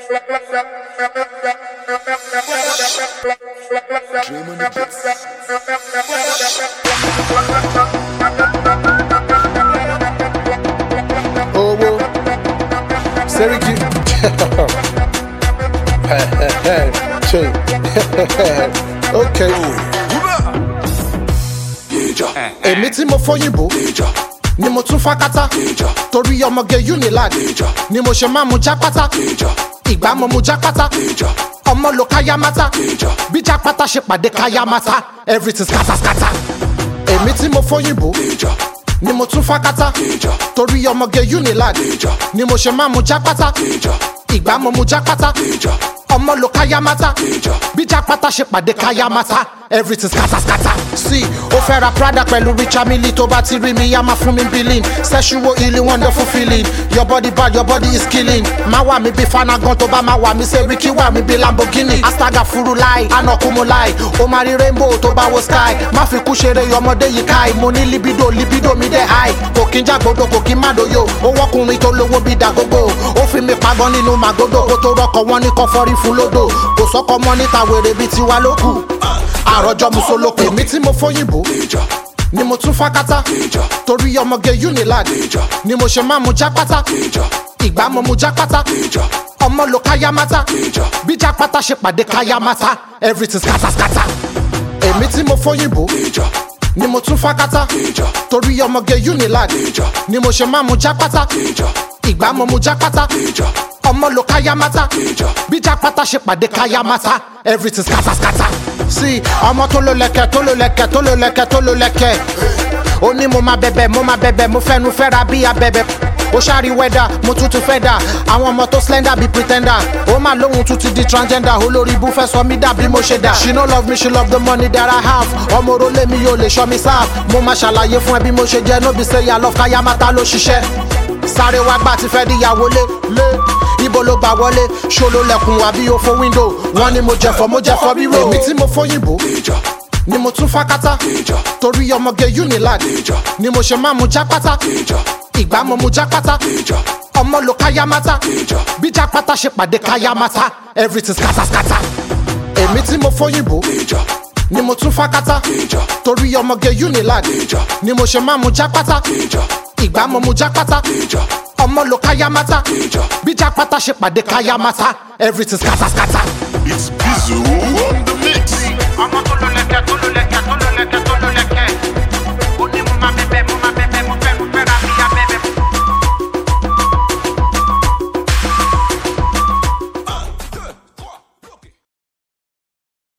Oh, whoa. Seriki. Okay. Èmi tí mo fóyìnbó ni mo tún fákátá torí ọmọge Unilag ni mo ṣe máa mú jápátá ìgbà mo mú jápátá ọmọ lo káyámátá bí jápátá ṣe pàdé káyámátá everything scatter scatter. Èmi tí mo fóyìnbó ni mo tún fákátá torí ọmọge Unilag ni mo ṣe máa mú jápátá ìgbà mo mú jápátá ọmọ lo káyámátá bí jápátá ṣe pàdé káyámátá everything scatter scatter. See, ó fẹ́ ra Prada pẹ̀lú Richard Mille tó bá ti rí mi yá máa fún mi billing. Sexual healing, wonderful feeling. Your body bad, your body is killing. Má wà mí bí Fanagan tó bá má wà mí Seriki wà mí bí Lamborghini. Astaga furu láì, Anakumu láì. Ó máa rí rainbow tó bá wo sky. Má fi kú ṣeré ọmọdé yìí káì. Mo ní libido, libido mi dẹ̀ high. Kò kí n jágbódò, kò kí n má doyo. Ó wọ́kùnrin tó lówó bí Dagogo. Ó fi mi pagán nínú Màgódò. Kó tó rọkọ̀ wọn ní kan fọ́rí fún lódò. Kò sọ́kọ mọ́ níta wèrè bíi tiwa ló kù. Àròjọ musolóko. Èmi tí mo fóyìnbó ni mo tún fákátá torí ọmọge Unilag ni mo ṣe máa mú jápátá ìgbà mo mú jápátá ọmọ lo káyámátá bí jápátá ṣe pàdé káyámátá everything scatter scatter. Èmi tí mo fóyìnbó ni mo tún fákátá torí ọmọge Unilag ni mo ṣe máa mú jápátá ìgbà mo mú jápátá ọmọ lo káyámátá bí jápátá ṣe pàdé káyámátá everything scatter scatter. See, ọmọ tó ló lẹ̀kẹ̀ tó ló lẹ̀kẹ̀ tó ló lẹ̀kẹ̀ tó ló lẹ̀kẹ̀ ó ní mo máa bẹ̀bẹ̀ mo fẹ́nu fẹ́ra bí abẹ̀bẹ̀ ó ṣàrí wẹ́dà mo tún ti fẹ́ dà àwọn ọmọ tó slender bí pretender ó máa lóhun tún ti di transgender olórí ibú fẹ́ sọ mí dà bí mo ṣe dà. She no love me, she love the money that I have ọmọ orólé mi yóò lè ṣọ́ mi sáà mo máa ṣàlàyé fún ẹ bí mo ṣe jẹ́ no be say ya love káyámátá ló ṣiṣẹ́ sáré wá gbà ti fẹ́ díyàwó lé ibo ló gbà wọlé ṣolo lẹ̀kùn wá bí ó fo window wọ́n ní mo jẹ̀fọ́ bí ro. Èmi tí mo fóyìnbó ni mo tún fákátá torí ọmọge Unilag ni mo ṣe máa mú jápátá ìgbà mo mú jápátá ọmọ lo káyámátá bí jápátá ṣe pàdé káyámátá everything scatter scatter. Èmi tí mo fóyìnbó ni mo tún fákátá torí ọmọge Unilag ni mo ṣe máa mú jápátá ìgbà mo mú jápátá ọmọ lo káyámátá bí jápátá ṣe pàdé káyámátá everything scatter scatter. It's Bizu on the mix.